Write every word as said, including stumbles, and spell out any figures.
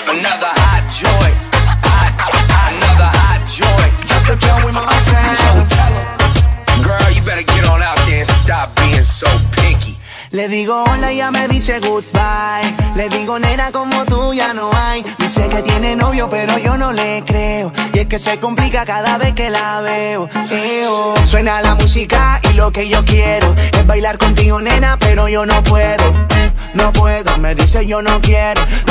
Another hot joint, hot, hot, another hot joint. Drop the joint with my time. So tell her, girl, you better get on out there and stop being so picky. Le digo hola y ella me dice goodbye. Le digo nena como tú ya no hay. Dice que tiene novio pero yo no le creo. Y es que se complica cada vez que la veo. Eo. Suena la música y lo que yo quiero es bailar contigo nena, pero yo no puedo. No puedo, me dice yo no quiero.